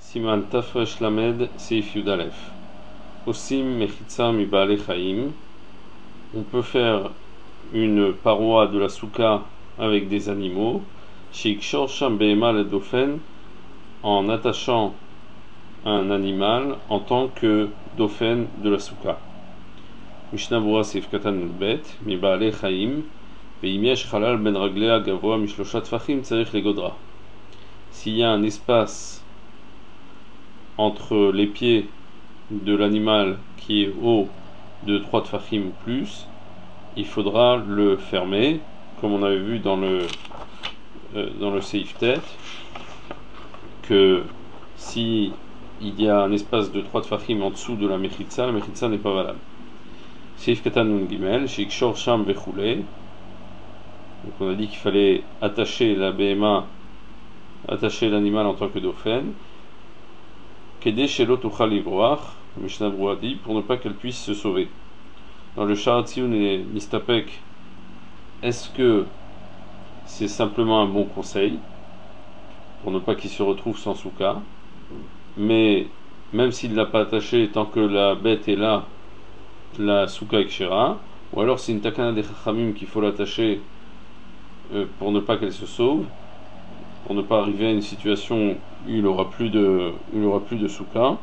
Siman Tafresh Lamed Seif Yudalef. Osim Mechitza mi Baale Chaim. On peut faire une paroi de la souka avec des animaux. Sheikshor Sham Behema le Dofen, en attachant un animal en tant que Dofen de la souka. Mishnah Bura Seif Katan Bet mi Baale Chaim. Ve'im yesh Chalal ben Raglea Gavoa Mishlosha Tfachim Tzarich Legodra. S'il y a un espace entre les pieds de l'animal qui est haut de 3 tfachim ou plus, il faudra le fermer, comme on avait vu dans le Seif Tet, que si il y a un espace de 3 tfachim en dessous de la mechitza n'est pas valable. Seif Katan Nun Gimel, Sheikshor Sham Vechule. Donc on a dit qu'il fallait attacher la BMA, attacher l'animal en tant que dauphin. Kedé Shelot Uchal Livroach, Mishnah Brura dit, pour ne pas qu'elle puisse se sauver. Dans le Sharatziun et Nistapek, est-ce que c'est simplement un bon conseil pour ne pas qu'il se retrouve sans souka, mais même s'il ne l'a pas attaché, tant que la bête est là, la souka ekshera, ou alors c'est une takana des chachamim qu'il faut l'attacher pour ne pas qu'elle se sauve, pour ne pas arriver à une situation où il n'aura plus de souka.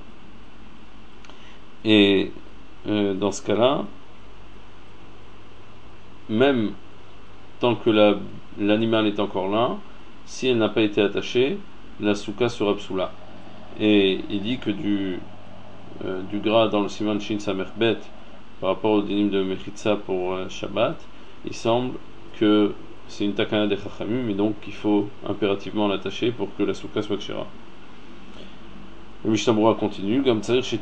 Et dans ce cas-là, même tant que l'animal est encore là, si elle n'a pas été attachée, la souka sera psoula. Et il dit que du gras dans le siman shin samer bet par rapport au dinim de mechitza pour Shabbat, il semble que c'est une takana des chachamim, mais donc il faut impérativement l'attacher pour que la souka soit kshera. Le Mishnah Brura continue, il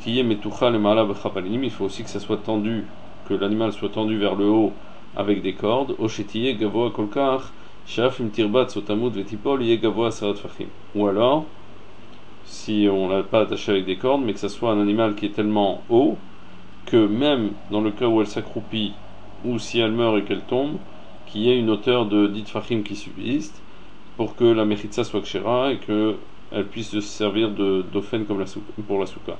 faut aussi que ça soit tendu, que l'animal soit tendu vers le haut avec des cordes. Ou alors, si on ne l'a pas attaché avec des cordes, mais que ça soit un animal qui est tellement haut que même dans le cas où elle s'accroupit ou si elle meurt et qu'elle tombe, qu'il y ait une hauteur de 10 tfachim qui subsiste pour que la mechitza soit kshera et qu'elle puisse se servir de dofen comme pour la souka.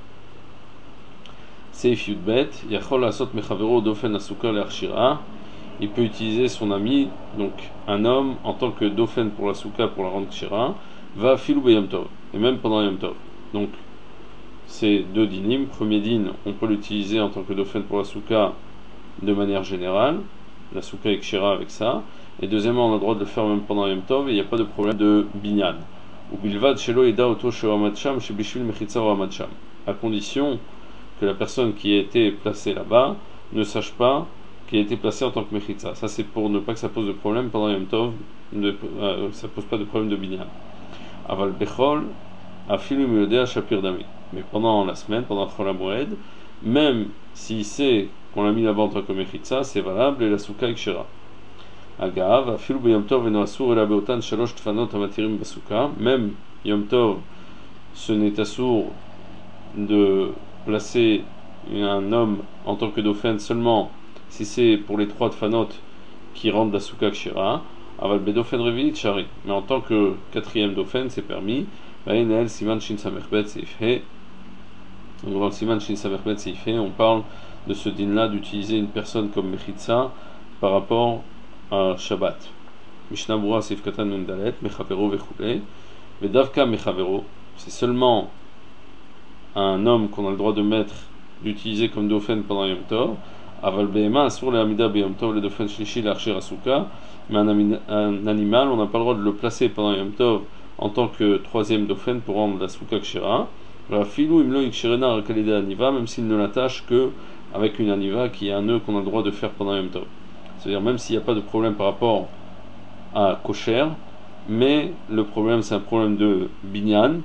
Seif Yudbet, Yachol Asot Mechavero Dofen Asuka Le'achshira. Il peut utiliser son ami, donc un homme, en tant que dofen pour la souka pour la rendre kshera, va filou beyom tov, et même pendant yom tov. Donc, c'est deux dinim. Premier din, on peut l'utiliser en tant que dofen pour la souka de manière générale, la souka est kshera avec ça, et deuxièmement, on a le droit de le faire même pendant yom tov, et il n'y a pas de problème de binyan. Ou bilvad shelo eda oto she'oramadsham she'bishvil mechitza oramadsham, à condition que la personne qui a été placée là-bas ne sache pas qu'il a été placé en tant que mechitza. Ça, c'est pour ne pas que ça pose de problème pendant yom tov, ça pose pas de problème de binyan. Aval bechol afilu miyodea shapir dami. Mais pendant la semaine, pendant Chol HaMoed, même s'il sait qu'on l'a mis là-bas en tant que mechitza, c'est valable et la souka est kshera. Agav, afilu beyom tov eno asur ela beotan shalosh tfanot amatirim basuka. Même yom tov, ce n'est assour de placer un homme en tant que dauphin seulement si c'est pour les 3 tfanot qui rendent la souka kshera. Aval bedofen revi'it shari. Mais en tant que 4e dauphin, c'est permis. Va'enel siman shin samechbet seifhe. Donc dans le siman shin samechbet seifhe, on parle de ce din-là d'utiliser une personne comme mechitza par rapport à Shabbat. Mishnah Brura Seif Katan Nun Dalet, Mechavero Vechule. Vedavka Mechavero, c'est seulement un homme qu'on a le droit de mettre, d'utiliser comme dauphin pendant Yom Tov. Aval Behema, Asur le Hamida Beyom Tov, le dauphin Shlishi, l'Archer Asuka. Mais un animal, on n'a pas le droit de le placer pendant Yom Tov en tant que 3e dauphin pour rendre la Souka Kshera. Filou Imlo Ikshirena Rakalida Aniva, même s'il ne l'attache que avec une aniva qui est un nœud qu'on a le droit de faire pendant Yom Tov. C'est-à-dire même s'il n'y a pas de problème par rapport à kosher, mais le problème c'est un problème de binyan.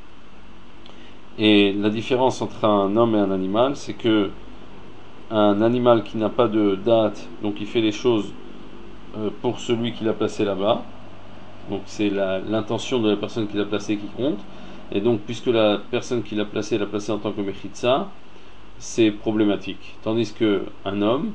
Et la différence entre un homme et un animal, c'est que un animal qui n'a pas de date, donc il fait les choses pour celui qui l'a placé là-bas, donc c'est l'intention de la personne qui l'a placé qui compte, et donc puisque la personne qui l'a placé en tant que mechitza, c'est problématique. Tandis que un homme,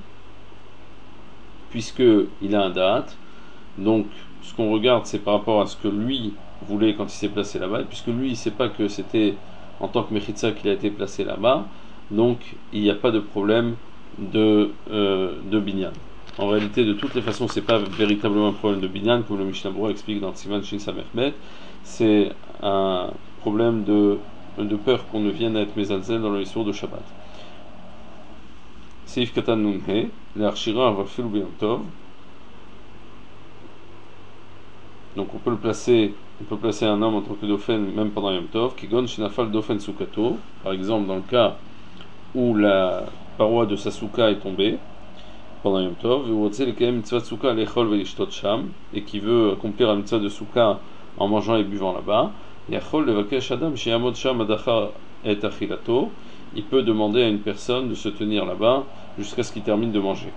puisqu'il a un date, donc ce qu'on regarde c'est par rapport à ce que lui voulait quand il s'est placé là-bas, et puisque lui il ne sait pas que c'était en tant que Mechitza qu'il a été placé là-bas, donc il n'y a pas de problème de binyan. En réalité, de toutes les façons, c'est pas véritablement un problème de binyan, comme le Mishnah Berurah explique dans le Siman Shin Samech Bet, c'est un problème de peur qu'on ne vienne à être mezalzel dans le histoire de Shabbat. Seif Katan Nunhe, l'Archira va faire le Tov. Donc on peut placer un homme en tant que Dofen même pendant Yom Tov, qui gon shinafal Dofen Sukato, par exemple dans le cas où la paroi de sa souka est tombée pendant Yom Tov, et qui veut accomplir la mitzvah de souka en mangeant et buvant là-bas, il peut demander à une personne de se tenir là-bas jusqu'à ce qu'il termine de manger.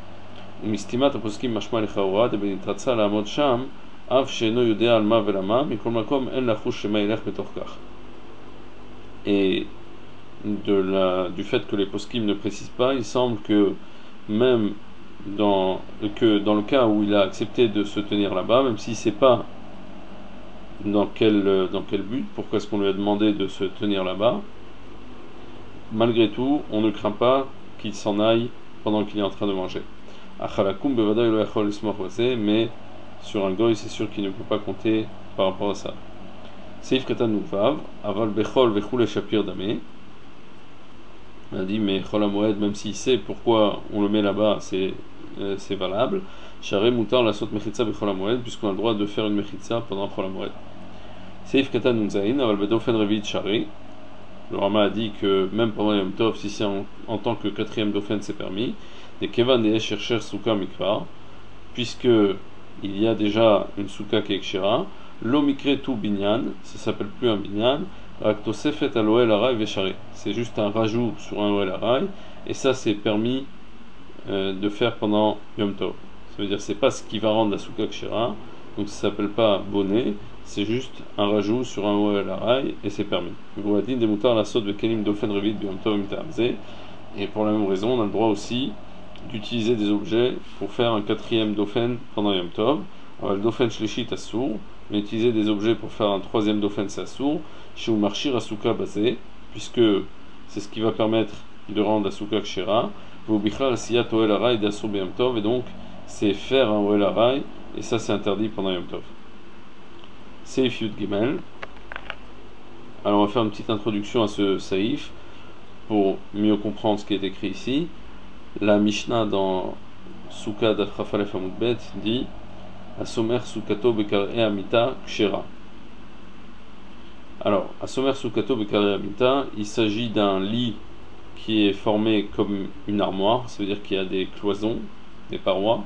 Et du fait que les poskim ne précisent pas, il semble que même dans le cas où il a accepté de se tenir là-bas, même s'il ne sait pas dans quel but, pourquoi est-ce qu'on lui a demandé de se tenir là-bas, malgré tout, on ne craint pas qu'il s'en aille pendant qu'il est en train de manger. Mais sur un goy, c'est sûr qu'il ne peut pas compter par rapport à ça. Seif Katan Nuvav, Aval Bechol Vechule Shapir Dame. On a dit, mais Chol HaMoed, même s'il sait pourquoi on le met là-bas, c'est valable. Share Moutar la Sot Mechitza Bechol HaMoed, puisqu'on a le droit de faire une Mechitza pendant Chol HaMoed. Seif Katan Nunzaïn, Aval Bedofen Revit Share. Le Rama a dit que même pendant Yom Tov, si c'est en tant que quatrième Dofen, c'est permis. Des Kevan des Chercher Souka Mikvar, puisque il y a déjà une Souka qui est Ekshira. Lo Mikre Tu Binyan, ça s'appelle plus un Binyan. Aktosefet al Oel Arai Veshare. C'est juste un rajout sur un Oel Arai, et ça c'est permis de faire pendant Yom Tov. Ça veut dire c'est pas ce qui va rendre la Souka Ekshira, donc ça s'appelle pas bonnet. C'est juste un rajout sur un Oel Arai et c'est permis. Et pour la même raison, on a le droit aussi d'utiliser des objets pour faire un quatrième Dofen pendant Yom Tov. Alors le Dofen Shlishit Assour, mais utiliser des objets pour faire un troisième Dofen c'est Assour, chez Umarshir Asuka basé, puisque c'est ce qui va permettre de rendre la Souka Kshera, Vobichlal Siyat Oel Arai d'Assour Yom Tov, et donc c'est faire un Oel Arai, et ça c'est interdit pendant Yom Tov. Seif Yud Gimel. Alors on va faire une petite introduction à ce Saif pour mieux comprendre ce qui est écrit ici. La Mishnah dans Souka d'Afrafalef Amudbet dit Asomer Soukato Bekare Amita Kshera. Alors, Asomer Soukato Bekare Amita, il s'agit d'un lit qui est formé comme une armoire, ça veut dire qu'il y a des cloisons, des parois,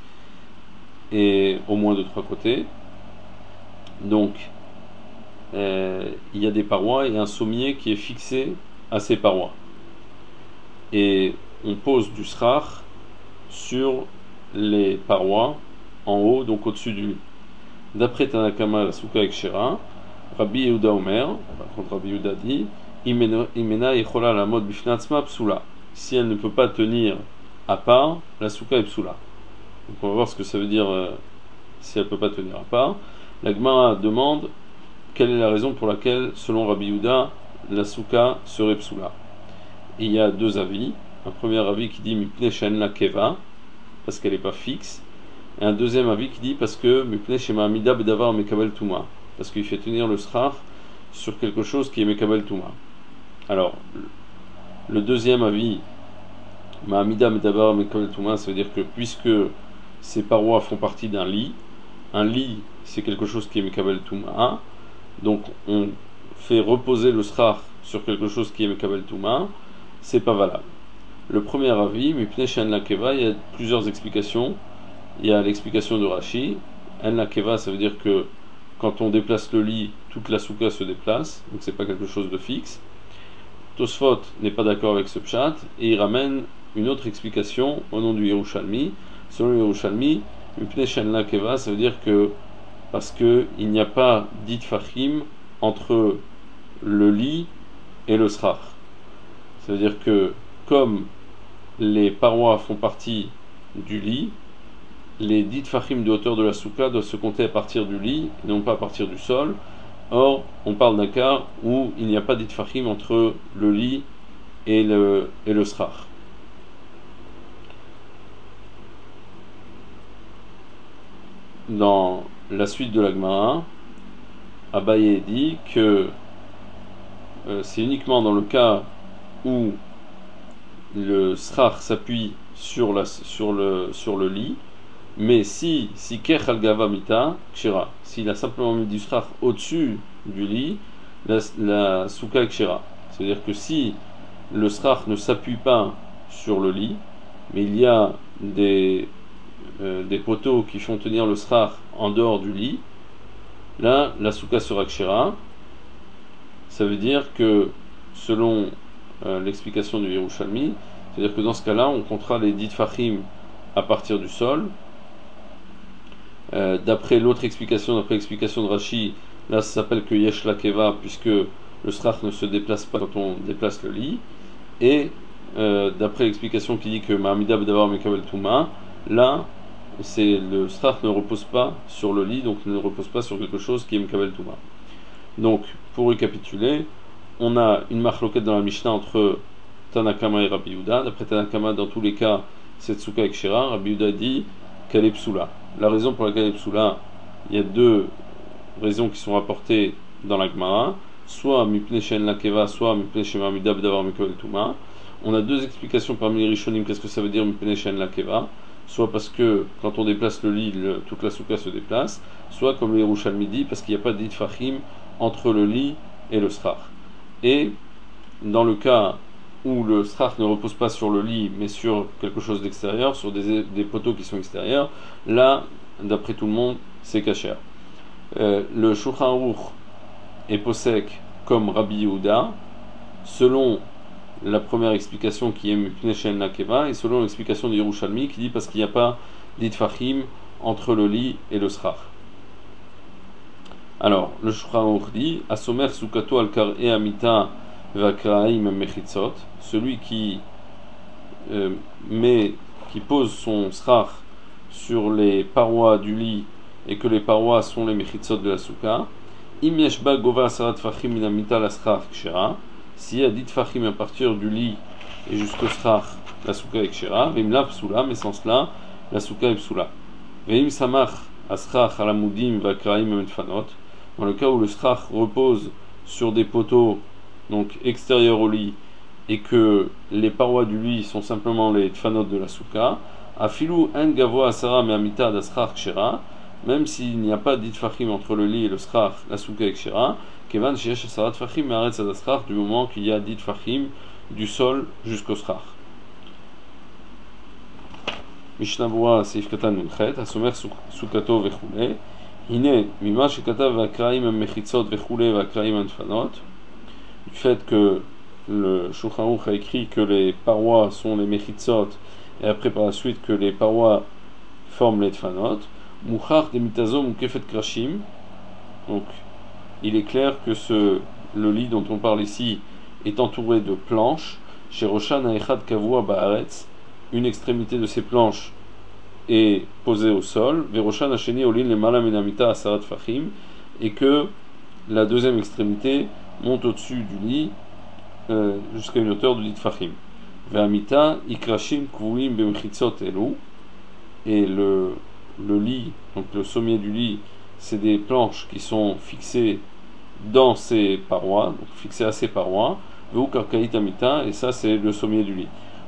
et au moins de 3 côtés. Donc, il y a des parois et un sommier qui est fixé à ces parois. Et on pose du srar sur les parois en haut, donc au-dessus du lit. D'après Tanakama, la Souka Ekshera, Rabbi Yehuda Omer, par contre Rabbi Yehuda dit, Imena Yechola la mode Bifnatzma Psula. Si elle ne peut pas tenir à part, la Souka est Psula. Donc on va voir ce que ça veut dire si elle ne peut pas tenir à part. La Gemara demande quelle est la raison pour laquelle, selon Rabbi Yehuda, la Souka serait Psula. Et il y a 2 avis. Un premier avis qui dit Mipne Shen la Keva, parce qu'elle n'est pas fixe. Et un deuxième avis qui dit parce que Mipne Shema Amida Bedavar Mekabel Touma, parce qu'il fait tenir le srar sur quelque chose qui est Mekabel Touma. Alors, le deuxième avis, Ma'amida Bedavar Mekabel Touma, ça veut dire que puisque ces parois font partie d'un lit, un lit c'est quelque chose qui est Mekabel Touma, donc on fait reposer le srar sur quelque chose qui est Mekabel Touma, c'est pas valable. Le premier avis, Mipne Shen la Keva, il y a plusieurs explications. Il y a l'explication de Rashi. En la Keva, ça veut dire que quand on déplace le lit, toute la souka se déplace, donc c'est pas quelque chose de fixe. Tosfot n'est pas d'accord avec ce pshat et il ramène une autre explication au nom du Yerushalmi. Selon le Yerushalmi, Mipne Shen la Keva, ça veut dire que parce qu'il n'y a pas d'itfachim entre le lit et le srar. Ça veut dire que comme les parois font partie du lit, les 10 fachim de hauteur de la souka doivent se compter à partir du lit et non pas à partir du sol, Or, on parle d'un cas où il n'y a pas d'itfachim entre le lit et le srach. Dans la suite de la Gemara, Abaye dit que c'est uniquement dans le cas où le srach s'appuie sur le lit, mais si kech al gava mita kshira, s'il a simplement mis du srach au-dessus du lit, la souka est kshira. C'est-à-dire que si le srach ne s'appuie pas sur le lit, mais il y a des poteaux qui font tenir le srach en dehors du lit, là la souka sera kshira. Ça veut dire que selon l'explication du Yerushalmi, c'est-à-dire que dans ce cas-là, on comptera les 10 fachim à partir du sol. D'après l'explication de Rashi, là ça s'appelle que Yesh la Keva, puisque le srach ne se déplace pas quand on déplace le lit. Et d'après l'explication qui dit que Ma'amida B'davar Mekabel Touma, là le srach ne repose pas sur le lit, donc ne repose pas sur quelque chose qui est Mekabel Touma. Donc, pour récapituler, on a une marloquette dans la Mishnah entre Tanakama et Rabbi Yehuda. D'après Tanakama, dans tous les cas, c'est Tsuka et Kshira. Rabbi Yehuda dit qu'elle est psoula. La raison pour laquelle elle est psoula, il y a deux raisons qui sont rapportées dans la Gemara, soit Mipne Shen Lakeva, soit Mipne Shen Mamida B'davar Mikoel Touma. On a deux explications parmi les Rishonim, qu'est-ce que ça veut dire Mipne Shen Lakeva, soit parce que quand on déplace le lit, toute la souka se déplace, soit comme le Yerushalmi dit, parce qu'il n'y a pas d'itfachim entre le lit et le srach. Et dans le cas où le srach ne repose pas sur le lit mais sur quelque chose d'extérieur, sur des poteaux qui sont extérieurs, là, d'après tout le monde, c'est kasher. Le Shulchan Aruch est posek comme Rabbi Yehuda, selon la première explication qui est Mipnei She'en Lakeva, et selon l'explication de Yerushalmi qui dit parce qu'il n'y a pas d'itfachim entre le lit et le srach. Alors, le Shulchan Aruch dit Asomer sukato al kar'e amita v'akraim mechitzot, celui qui pose son srach sur les parois du lit et que les parois sont les mechitzot de la souka. Im yeshba gova asarat fachim min amita la srach kshera, s'il y a dit fachim à partir du lit et jusqu'au srach, la souka est kshera. Vim la psula, mais sans cela, la souka est psula. Veim samach asrach alamudim v'akraim metfanot, dans le cas où le srach repose sur des poteaux donc extérieurs au lit et que les parois du lit sont simplement les tfanot de la souka, afilu en gavo asara me'amita d'asrach kshera, même s'il n'y a pas d'itfachim entre le lit et le srach, la souka est kshera, kevan sheyesh asarat fachim me'aretz adasrach, du moment qu'il y a d'itfachim du sol jusqu'au srach. Mishnah Berurah Seif Katan Nunchet, Asomer Sukato vechule, Hine mima shekatav v'akraim mechitzot vechule v'akraim anfanot, du fait que le Shulchan Aruch a écrit que les parois sont les mechitzot et après par la suite que les parois forment les tfanot, Mouchar de mitazom ou kefet krashim, donc il est clair que le lit dont on parle ici est entouré de planches, chez Roshan Aechad Kavua Baaretz, une extrémité de ces planches est posée au sol, Veroshan Hasheni Olin le Mala Menamita Asarat Fachim, et que la deuxième extrémité monte au-dessus du lit jusqu'à une hauteur de 10 Fachim. Ve'amita Ikrashim Kvuim Bemchitzot Elu, et le lit, donc le sommier du lit, c'est des planches qui sont fixées dans ces parois, donc fixées à ces parois, Veu Karkait Amita, et ça c'est le sommier du lit.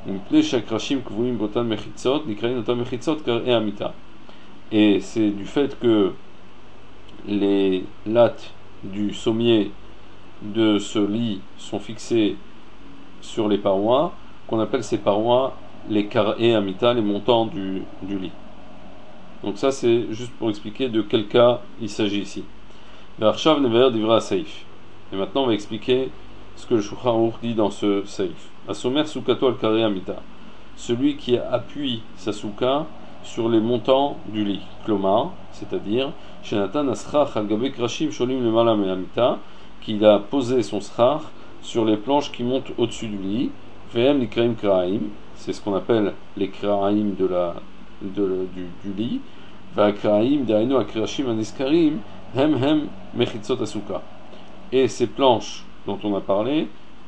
Et c'est du fait que les lattes du sommier de ce lit sont fixées sur les parois, qu'on appelle ces parois les kar'e amita, les montants du lit. Donc ça c'est juste pour expliquer de quel cas il s'agit ici. Et maintenant on va expliquer ce que le Shulchan Aruch dit dans ce seif. Asomer sukato al kar'e amita, celui qui appuie sa souka sur les montants du lit, klomar, c'est-à-dire shenatan asrach al gabe krashim sholim lemala me'amita, qu'il a posé son srach sur les planches qui montent au-dessus du lit, vm likraim kraim, c'est ce qu'on appelle les kraim du lit, va kraim daino akrashim aniskarim, hem mechitzot asuka. Et ces planches dont on a parlé,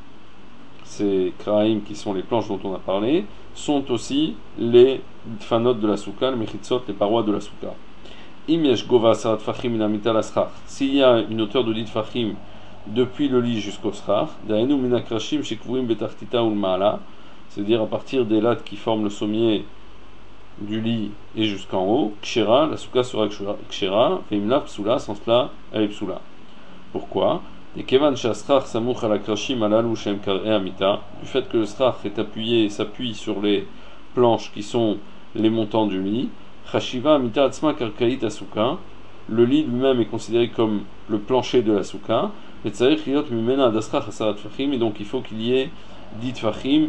ces kraïm qui sont les planches dont on a parlé, sont aussi les fanot de la souka, les mechitzot, les parois de la souka. Im yesh gova asarat fachim min amita l'asrach. S'il y a une hauteur de 10 fachim depuis le lit jusqu'au srach, daenu min akrashim shekvuim betartita ul ma'ala, c'est-à-dire à partir des lattes qui forment le sommier du lit et jusqu'en haut, kshera, la souka sera kshera, veimla psula, sans cela elle est psula. Pourquoi? Et kevan shasrach samouch ala krashim alalu shem kar'e amita, du fait que le srach est appuyé, s'appuie sur les planches qui sont les montants du lit, chashiva amita atzma karkaït asuka, le lit lui-même est considéré comme le plancher de la souka, et tzarich liot mimena adasrach asarat fachim, et donc il faut qu'il y ait 10 fachim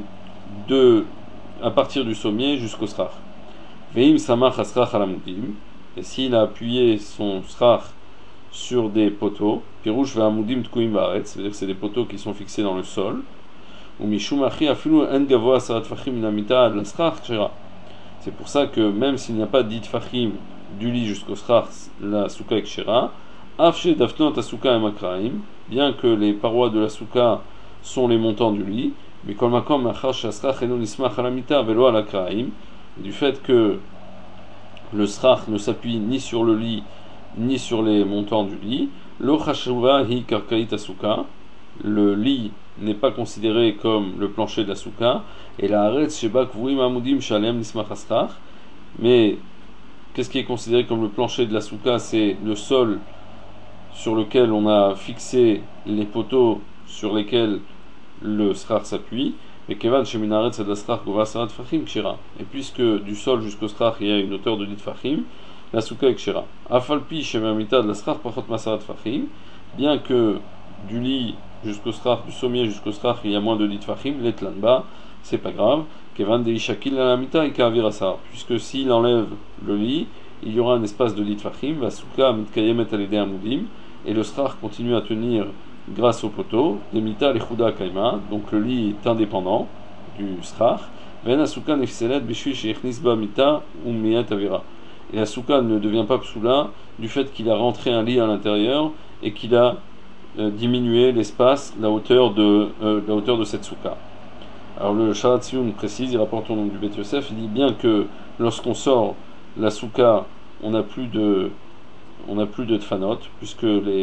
à partir du sommier jusqu'au srach. Veim samach asrach alamudim, et s'il a appuyé son srach sur des poteaux, pirouche ve'amudim tkuim ba'aretz, c'est-à-dire que c'est des poteaux qui sont fixés dans le sol, ou mishum achi afilu en gavoa asarat fachim minamita ad lasrach kshera. C'est pour ça que même s'il n'y a pas dit fachim du lit jusqu'au srach, la souka kshera, afshe dafnot asuka et makraim, bien que les parois de la souka sont les montants du lit, mais kol makom machar shasrach eno nismach alamita velo alakraim, du fait que le srach ne s'appuie ni sur le lit ni sur les montants du lit, lo chashuva hi karkaït asuka, le lit n'est pas considéré comme le plancher de la souka, et la haretz sheba kvuim amudim shalem nismach asrach, mais qu'est-ce qui est considéré comme le plancher de la souka? C'est le sol sur lequel on a fixé les poteaux sur lesquels le srach s'appuie, et kevan sheminaret c'est de la srach gova sarat fachim kshira, et puisque du sol jusqu'au srach il y a une hauteur de 10 fachim, la souka kshira. Afalpi shemamita de la srach pachot masarat fachim, bien que du lit jusqu'au srach, du sommier jusqu'au srach il y a moins de 10 fachim, l'etlanba, c'est pas grave, kevan de ishakil la mita et kavir asar, puisque s'il enlève le lit, il y aura un espace de 10 fachim, va souka mitkayemet alede amudim, et le srach continue à tenir grâce au poteau, des mita lechuda kaima, donc le lit est indépendant du srach, ven asuka nefselet bishui sheichnis ba mita miyat avira. Et la souka ne devient pas psoula du fait qu'il a rentré un lit à l'intérieur et qu'il a diminué l'espace, la hauteur de cette souka. Alors le Sharat Tziyun précise, il rapporte au nom du Beth Yosef, il dit bien que lorsqu'on sort la souka, on n'a plus de tfanot, puisque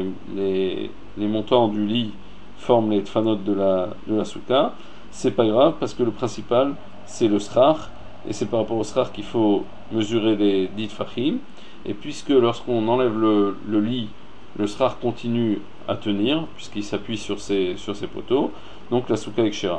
les montants du lit forment les tfanot de la souka. C'est pas grave parce que le principal c'est le srach, et c'est par rapport au srach qu'il faut mesurer les 10 fachim, et puisque lorsqu'on enlève le lit, le srach continue à tenir, puisqu'il s'appuie sur ses poteaux, donc la souka ekshera.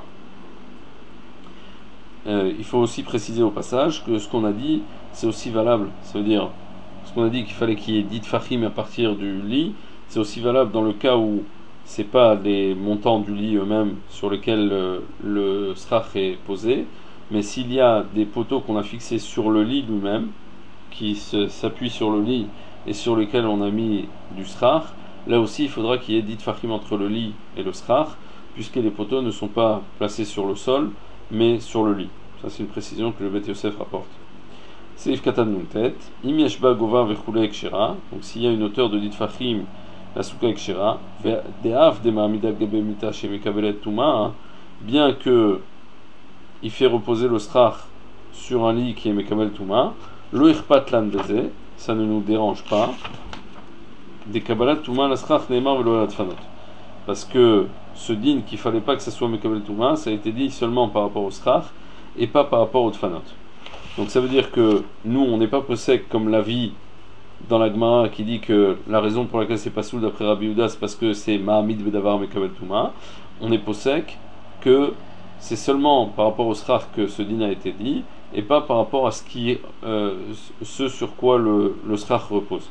Il faut aussi préciser au passage que ce qu'on a dit, c'est aussi valable, ça veut dire, ce qu'on a dit qu'il fallait qu'il y ait 10 fachim à partir du lit, c'est aussi valable dans le cas où c'est pas les montants du lit eux-mêmes sur lesquels le srach est posé, mais s'il y a des poteaux qu'on a fixés sur le lit lui-même, qui s'appuient sur le lit et sur lesquels on a mis du srach, là aussi il faudra qu'il y ait 10 fachim entre le lit et le srach, puisque les poteaux ne sont pas placés sur le sol, mais sur le lit. Ça c'est une précision que le Beth Yosef rapporte. Seif katan nuntet, im yeshba gova vechule ekshera, donc s'il y a une hauteur de 10 fachim, la souka ekshera, ve'af de ma'amida gabe mita shemekabelet tuma, bien que il fait reposer le srach sur un lit qui est mekabel tuma, lo ichpat lan beze, ça ne nous dérange pas, des kabbalat tuma la srach neymar velo la tfanot, parce que ce din qu'il fallait pas que ça soit mekabel tuma, ça a été dit seulement par rapport au srach et pas par rapport au tfanot. Donc ça veut dire que nous on n'est pas possèque comme la vie dans la Gemara qui dit que la raison pour laquelle c'est pas soul d'après Rabbi Yehuda c'est parce que c'est Mahamid Bedavar Mekabel Touma. On est possèque que c'est seulement par rapport au srach que ce din a été dit et pas par rapport à ce sur quoi le srach repose.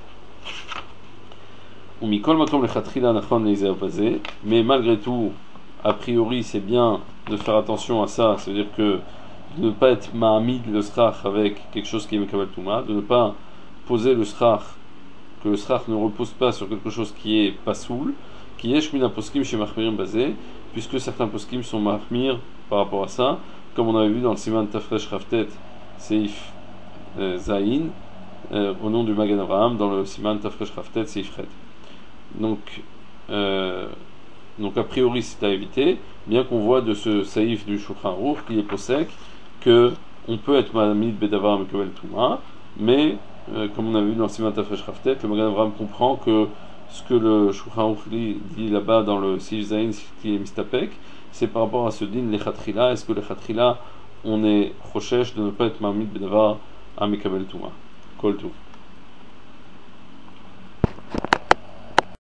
Mais malgré tout, a priori c'est bien de faire attention à ça, c'est-à-dire que de ne pas être Mahamid le srach avec quelque chose qui est Mekabel Touma, de ne pas poser le srach, que le srach ne repose pas sur quelque chose qui est pas soul, qui est shmina poskim chez Mahmirim basé, puisque certains poskim sont Mahmir par rapport à ça, comme on avait vu dans le Siman Tafresh Raftet Seif Zain, au nom du Magen Avraham dans le Siman Tafresh Raftet Seifret. Donc, euh, donc a priori c'est à éviter, bien qu'on voit de ce saïf du Shulchan Aruch qui est posek que on peut être Mahamid Bedavar Mekabel Touma, mais comme on a vu dans le Siman Tafresh Raftet, le Magen Avraham comprend que ce que le Shulchan Aruch dit là-bas dans le Sif Zayin qui est Mistapek, c'est par rapport à ce din les Khatrila. Est-ce que les Khatrila on est prochèche de ne pas être Mahamid Bedavar Mekabel Touma? Kol Touf.